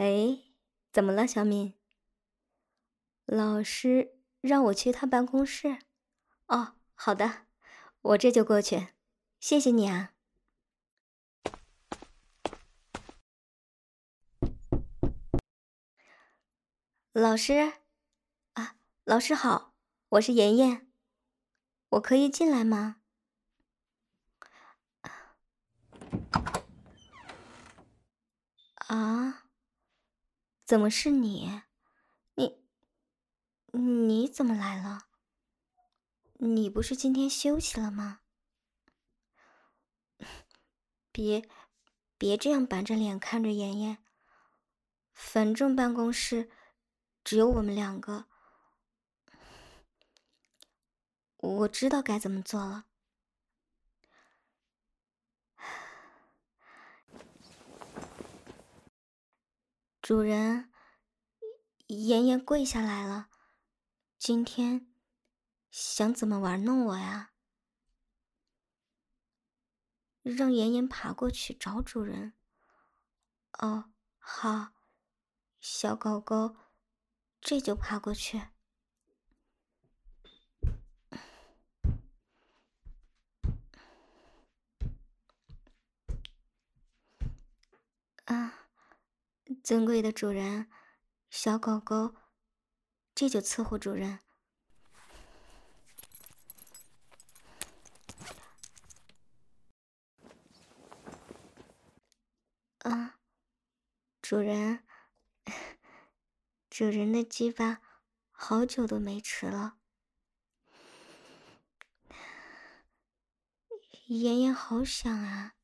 哎，怎么了，小敏？老师让我去他办公室。哦，好的，我这就过去。谢谢你啊。老师，啊，老师好，我是妍妍，我可以进来吗？啊，怎么是你？你你怎么来了？你不是今天休息了吗？别别这样板着脸看着妍妍，反正办公室只有我们两个，我知道该怎么做了。主人，妍妍跪下来了，今天想怎么玩弄我呀？让妍妍爬过去找主人。哦，好，小狗狗，这就爬过去。啊，尊贵的主人，小狗狗，这就伺候主人。啊，主人，主人的鸡巴好久都没吃了，妍妍好想啊。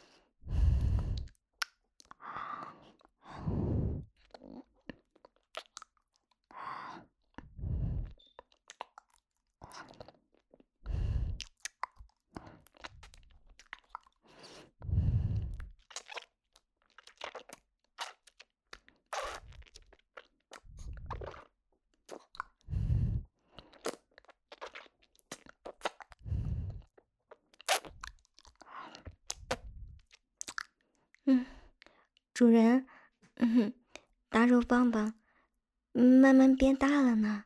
嗯，主人，打肉棒棒，慢慢变大了呢。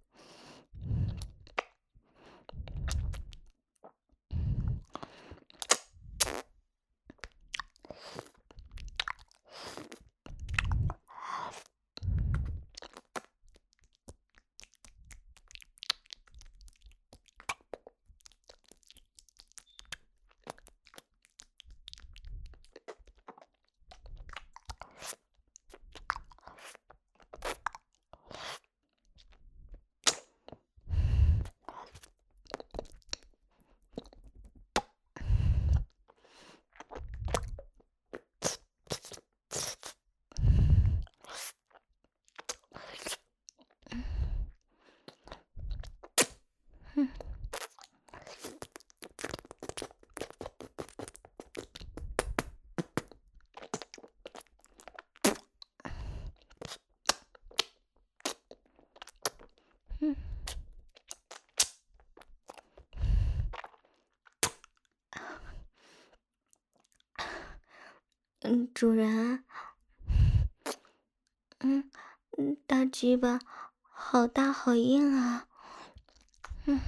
主人，大鸡巴好大好硬啊。嗯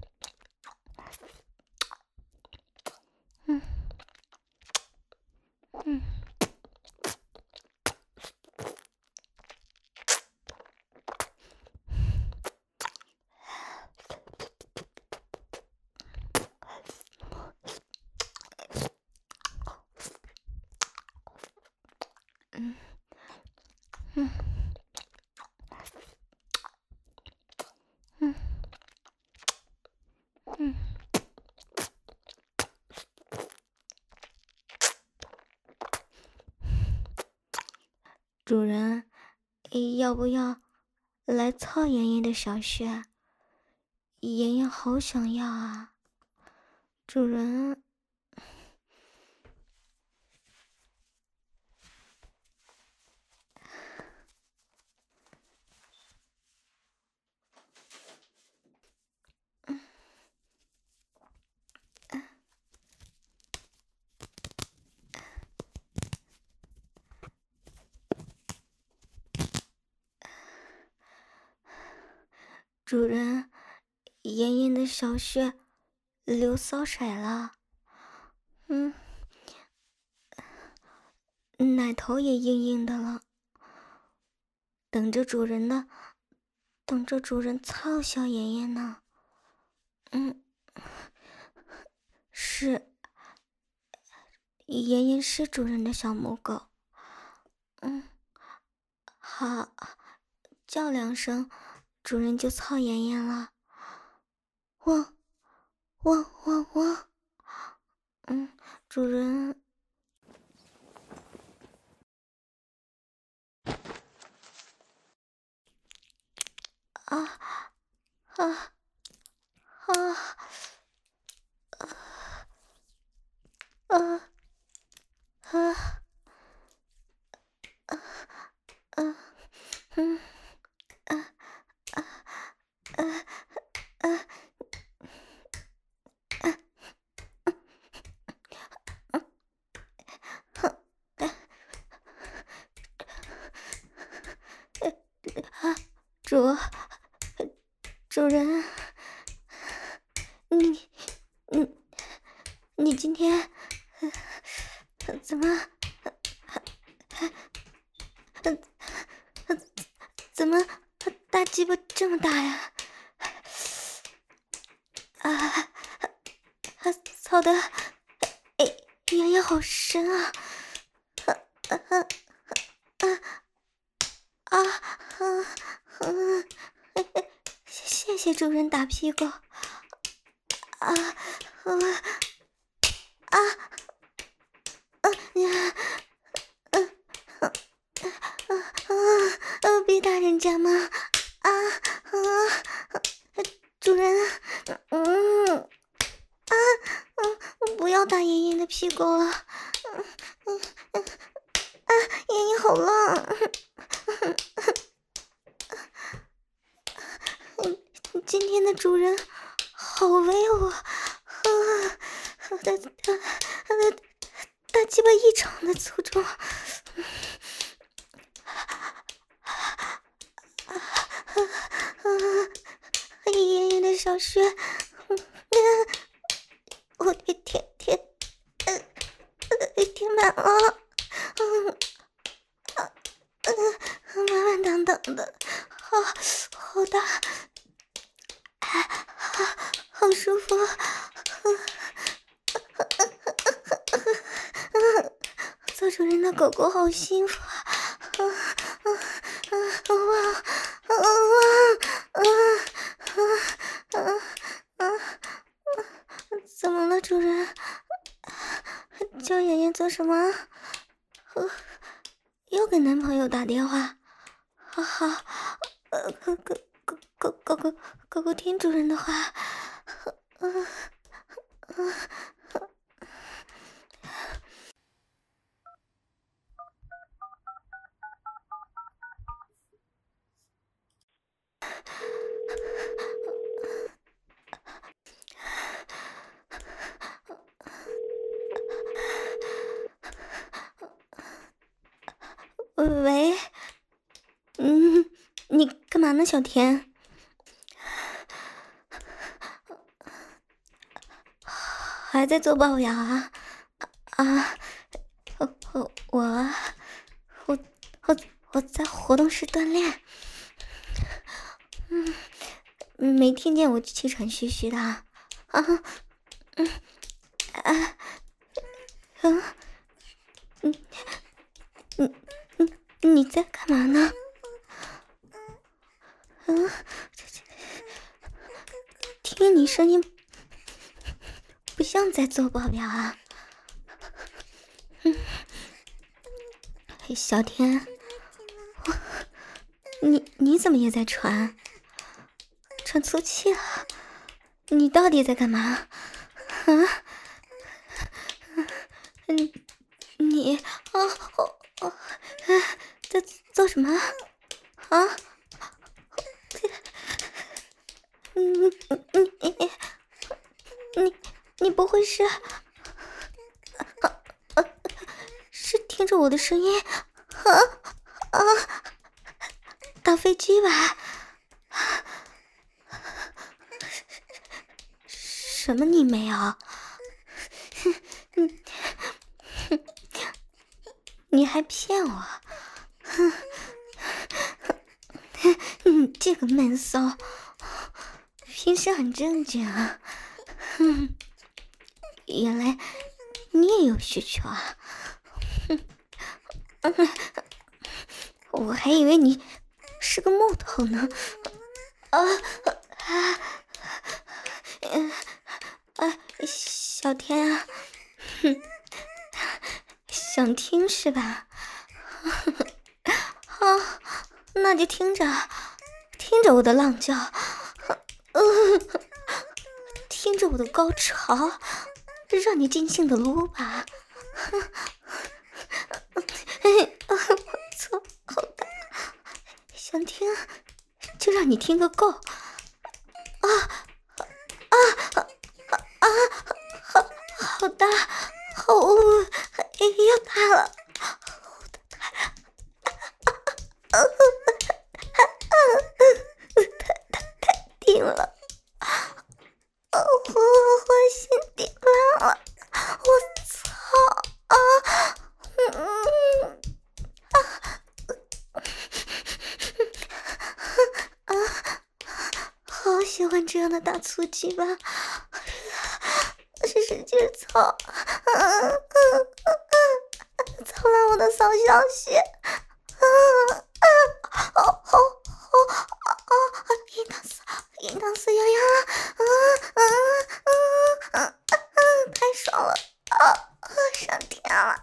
嗯嗯嗯嗯嗯嗯，主人，要不要来操妍妍的小穴？妍妍好想要啊，主人。 主人，妍妍的小穴流骚水了，奶头也硬硬的了，等着主人操小妍妍呢。是，妍妍是主人的小母狗。好，叫2声，主人就操妍妍了。汪汪汪汪。主人。啊啊啊啊啊主人，你今天怎么大鸡巴这么大呀？操的，眼也好深啊！谢谢主人打屁股。别打人家嘛！主人，不要打妍妍的屁股了，妍妍好冷。今天的主人好威武，大鸡巴异常的粗壮。妍妍的小穴，我的天满了，满满当当的，好大，好舒服。做主人的狗狗好幸福啊！怎么了，主人？叫妍妍做什么？又给男朋友打电话？好，狗狗听主人的话。喂，你干嘛呢，小田？还在做报表啊？我在活动室锻炼。没听见我气喘吁吁的啊？你在干嘛呢？听你声音不像在做报表啊。小天，你怎么也在喘粗气了？你到底在干嘛？你在做什么啊？你不会是听着我的声音打飞机吧？ 什么你没有？你还骗我？你这个闷骚，平时很正经啊。原来你也有需求啊。我还以为你是个木头呢。小天啊，想听是吧？啊，那就听着我的浪叫，听着我的高潮，让你尽兴的撸吧。我操，好大！想听就让你听个够。好大，好要大了，太顶了，我心顶烂了，我操好喜欢这样的大粗鸡巴，使劲操，操烂我的骚小穴，淫荡死痒痒了，太爽了，上天了，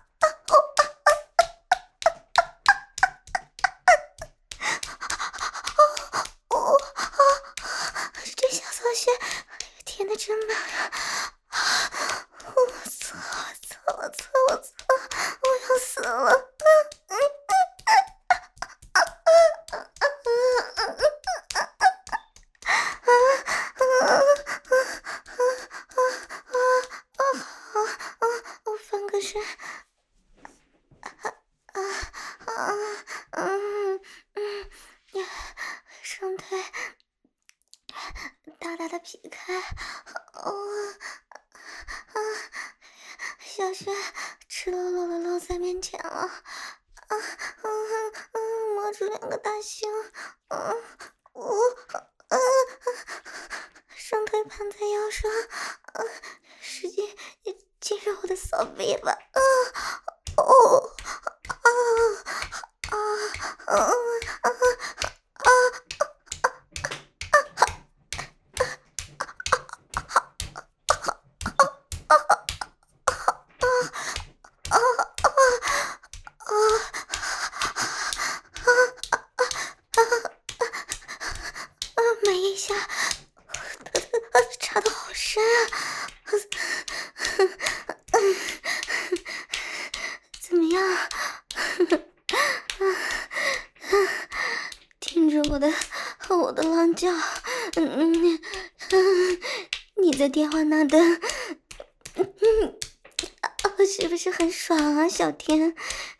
这小骚穴填的真满啊！我操！我要死了！我翻个身，双腿大大的劈开，小雪赤裸裸的露在面前了，摸住两个大星，双腿盘在腰上，使劲进入我的骚逼吧，每一下插得好深啊！怎么样？听着我的浪叫，你在电话那端，是不是很爽啊，小天？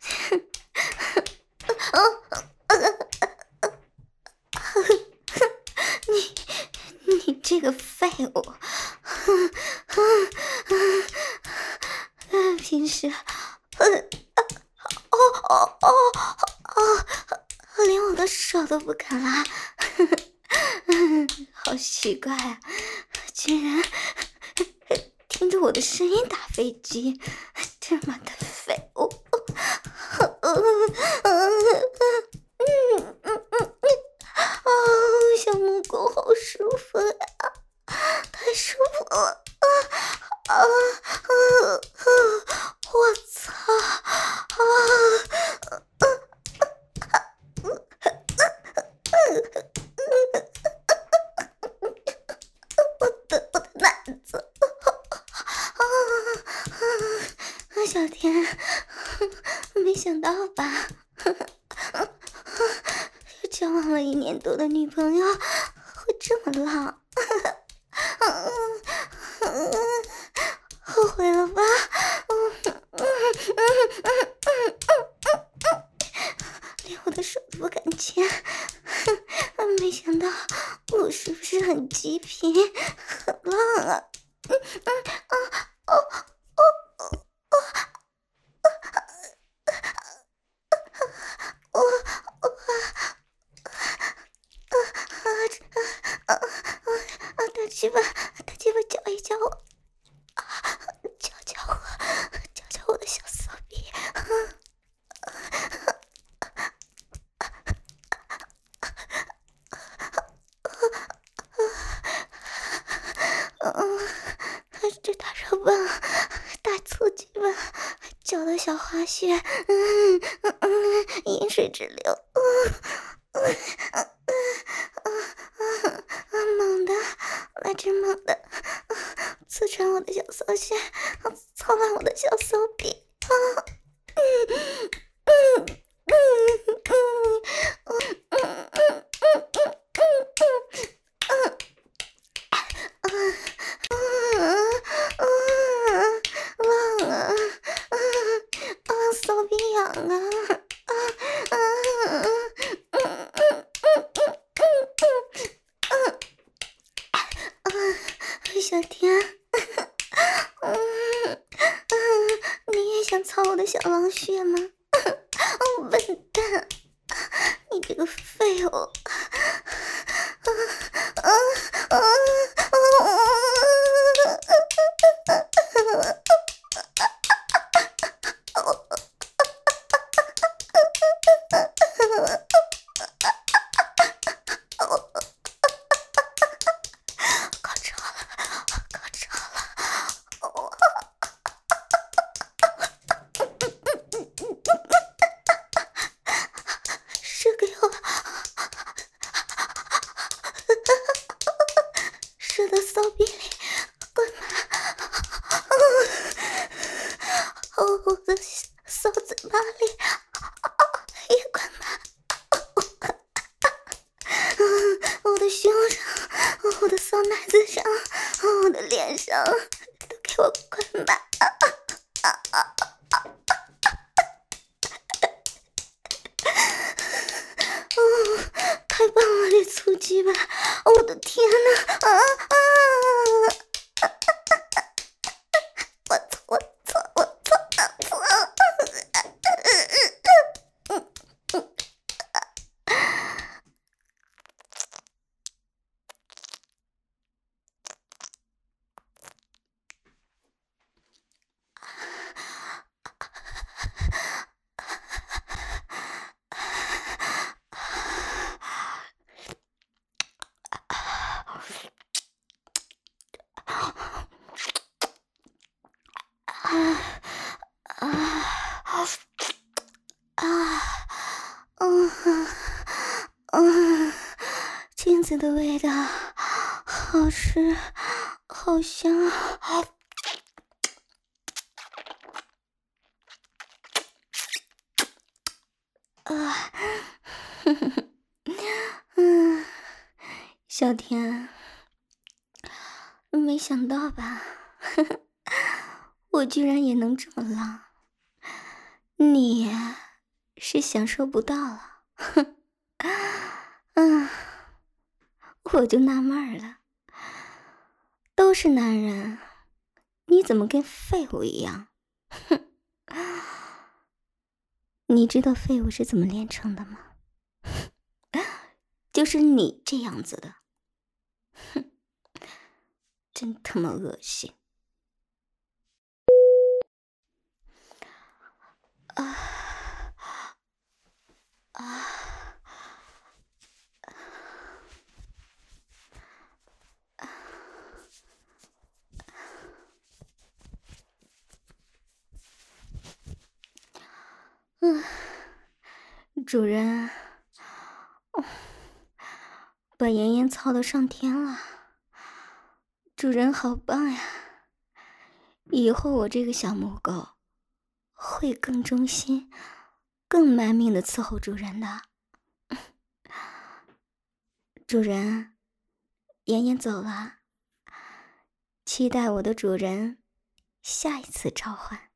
你这个废物！平时，连我的手都不敢拉，好奇怪啊！居然听着我的声音打飞机，这妈的废物！小母狗好舒服呀，太舒服了！我操！我的奶子！小天，没想到吧？交往了1年多的女朋友会这么浪，后悔了吧？连我的手都不敢牵，没想到我是不是很极品，很浪啊？ 鸡巴，大鸡巴搅一搅我，搅搅我，搅搅我的小骚逼。这大肉棒，大粗鸡巴，搅得小花穴，饮水直流。猛的，来只猛的，刺穿我的小骚穴，操烂我的小骚逼。骚逼痒啊！小天，你也想操我的小狼穴吗？笨蛋，你这个废物！射到骚逼里，滚吧！我的骚嘴巴里，也滚吧！我的胸上，我的骚奶子上，我的脸上，都给我滚吧！太棒了，这粗鸡巴！我的天哪！我操！镜子的味道好吃好香啊！小田，没想到吧？我居然也能这么浪，你是享受不到了。我就纳闷了，都是男人，你怎么跟废物一样？哼！你知道废物是怎么炼成的吗？就是你这样子的。哼，真他妈恶心！主人，把妍妍操得上天了，主人好棒呀！以后我这个小母狗会更忠心、更卖命的伺候主人的。主人，妍妍走了，期待我的主人下一次召唤。